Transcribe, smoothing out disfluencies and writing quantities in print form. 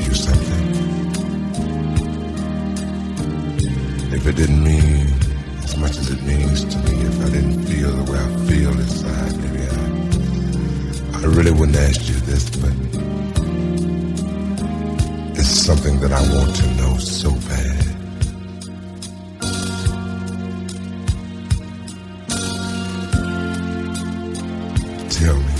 you something. If it didn't mean as much as it means to me, if I didn't feel the way I feel inside, maybe I really wouldn't ask you this, but it's something that I want to know so bad. Tell me.